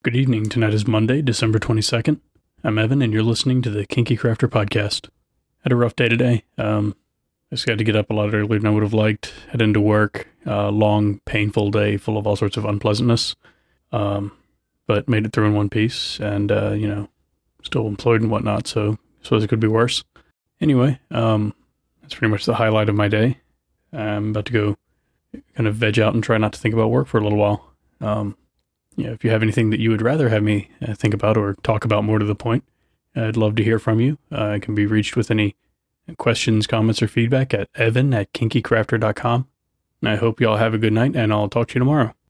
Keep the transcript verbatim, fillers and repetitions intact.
Good evening. Tonight is Monday, December twenty-second. I'm Evan, and you're listening to the Kinky Crafter Podcast. Had a rough day today. Um, I just got to get up a lot earlier than I would have liked. Head into work. Uh, long, painful day full of all sorts of unpleasantness. Um, but made it through in one piece, and, uh, you know, still employed and whatnot, so I suppose it could be worse. Anyway, um, that's pretty much the highlight of my day. I'm about to go kind of veg out and try not to think about work for a little while. Um, Yeah, if you have anything that you would rather have me uh, think about or talk about more to the point, I'd love to hear from you. Uh, I can be reached with any questions, comments, or feedback at evan at kinky crafter dot com. And I hope you all have a good night, and I'll talk to you tomorrow.